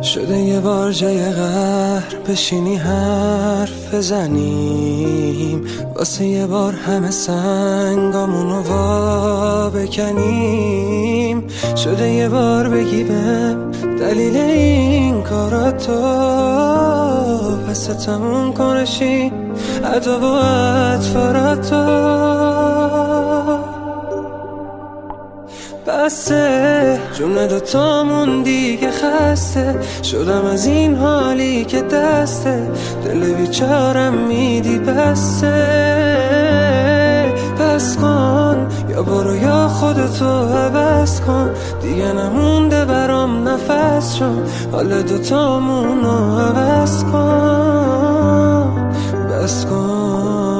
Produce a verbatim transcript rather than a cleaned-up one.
شده یه بار جای قهر بشینی حرف بزنیم، واسه یه بار همه سنگامونو وا بکنیم. شده یه بار بگی بهم دلیل این کاراتو، پس تموم کنشی عدا و اطفاراتو. بسه جون دوتامون دیگه خسته شدم از این حالی که دسته دل بیچارم میدی. بسه بس کن، یا برو یا خودتو عوض کن، دیگه نمونده برام نفس، چون حال دوتامونو عوض کن. بس کن.